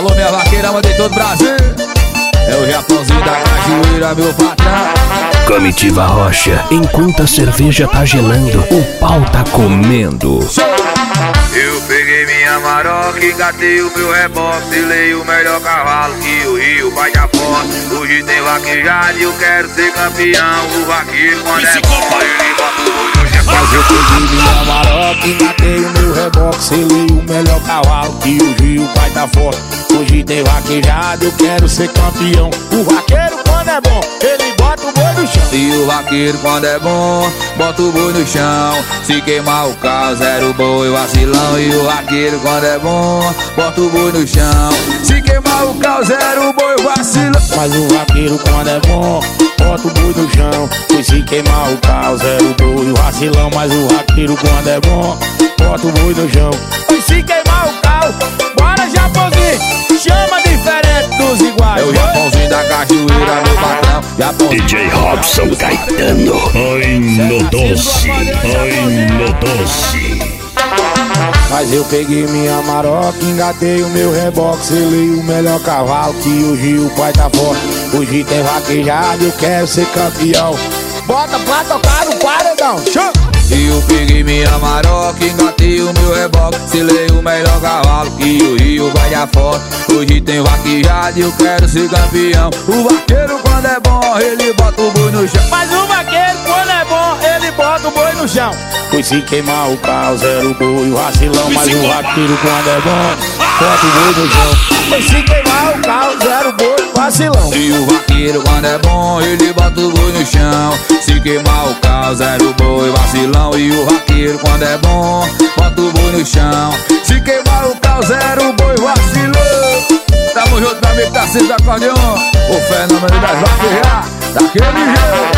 Alô, minha vaqueira, mandei todo o Brasil. É o Japãozinho da cachoeira, meu patrão. Comitiva Rocha, enquanto a cerveja tá gelando, o pau tá comendo. Eu peguei minha maroca, engatei o meu reboque, selei o melhor cavalo que o Rio vai dar foto. Hoje tem vaquejada e eu quero ser campeão. O vaqueiro quando é bom, ele bota o olho no chão. Mas eu peguei minha maroca, engatei o meu reboque, selei o melhor cavalo que o Rio vai dar forte. Hoje tem vaquejada, eu quero ser campeão. O vaqueiro quando é bom, ele bota o boi no chão. E o vaqueiro quando é bom, bota o boi no chão. Se queimar o carro, zero boi, vacilão. E o vaqueiro quando é bom, bota o boi no chão. Se queimar o carro, zero boi, vacilão. Mas o vaqueiro quando é bom, bota o boi no chão. E se queimar o carro, zero boi, vacilão. Mas o vaqueiro quando é bom, bota o boi no chão. E se queimar o carro, bora Japãozinho, chama diferente dos iguais. É o Japãozinho da cachoeira, meu patrão. Japãozinho. DJ Robson Caetano. Ai, no doce, ai, no doce. Mas eu peguei minha maroca, engatei o meu reboque, selei o melhor cavalo que hoje o pai tá forte. Hoje tem vaquejada, eu quero ser campeão. Bota pra tocar no paredão, show! E eu peguei minha maroca, engatei o meu reboque, selei o melhor cavalo que o Rio vai dar forte. Hoje tem vaquejada e eu quero ser campeão. O vaqueiro quando é bom, ele bota o boi no chão. Mas o vaqueiro quando é bom, ele bota o boi no chão. Pois se queimar o carro, zero boi, vacilão. Mas o vaqueiro quando é bom, bota o boi no chão. Pois se queimar o carro, zero boi, vacilão. E o vaqueiro quando é bom, ele bota o boi no chão. Se queimar o carro, zero boi, vacilão. E o vaqueiro quando é bom, bota o boi no chão. Se queimar o carro, zero boi, vacilão. Tamo junto, meu amigo Tarcísio do Acordeon, o fenômeno das vaquejas, daquele jeito.